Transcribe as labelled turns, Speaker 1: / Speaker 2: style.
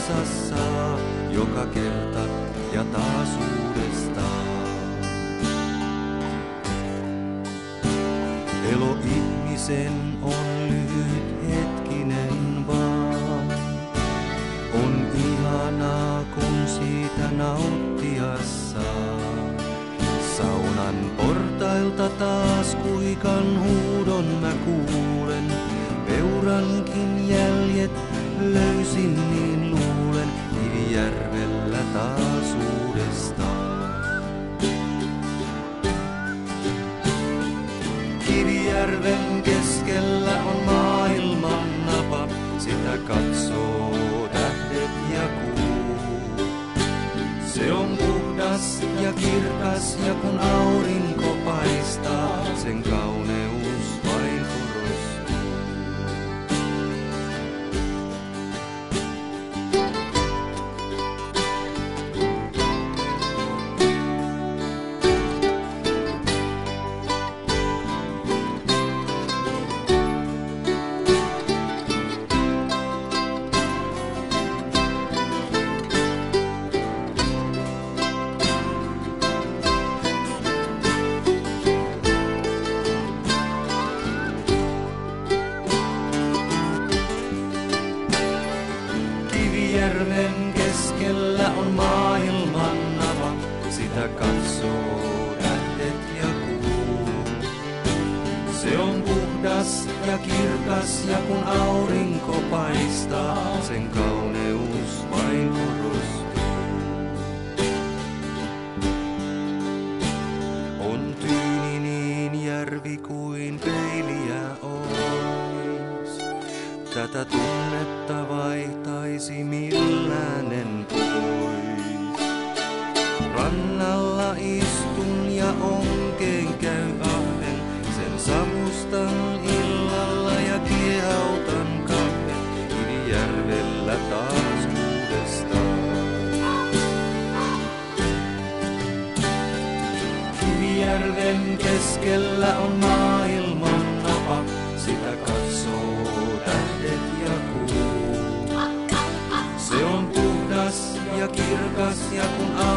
Speaker 1: voimansa saa joka kerta ja taas uudestaan. Elo ihmisen on lyhyt hetkinen vaan. On ihanaa kun siitä nauttia saa. Saunan portailta taas kuikan huudon mä kuulen. Peurankin jäljet löysin niin luulen. Kivijärvellä taas uudestaan. Kivijärven keskellä on maailman napa. Sitä katsoo tähdet ja kuu. Se on puhdas ja kirkas ja kun aurinko paistaa, sen kauneus vain korostuu. Kivijärven keskellä on maailman napa, sitä katsoo tähdet ja kuu. Se on puhdas ja kirkas ja kun aurinko paistaa, sen kauneus vain korostuu. On tyyni niin järvi kuin peiliä ois. Tätä tunnetta vaihtaisi millänen pois. Rannalla istun ja onkeen käy ahven. Sen savustan illalla ja kiehautan kahden. Kivijärvellä taas uudestaan. Kivijärven keskellä on maailman napa. Sitä katsoo tähdet ja kuu. Se on puhdas ja kirkas ja kun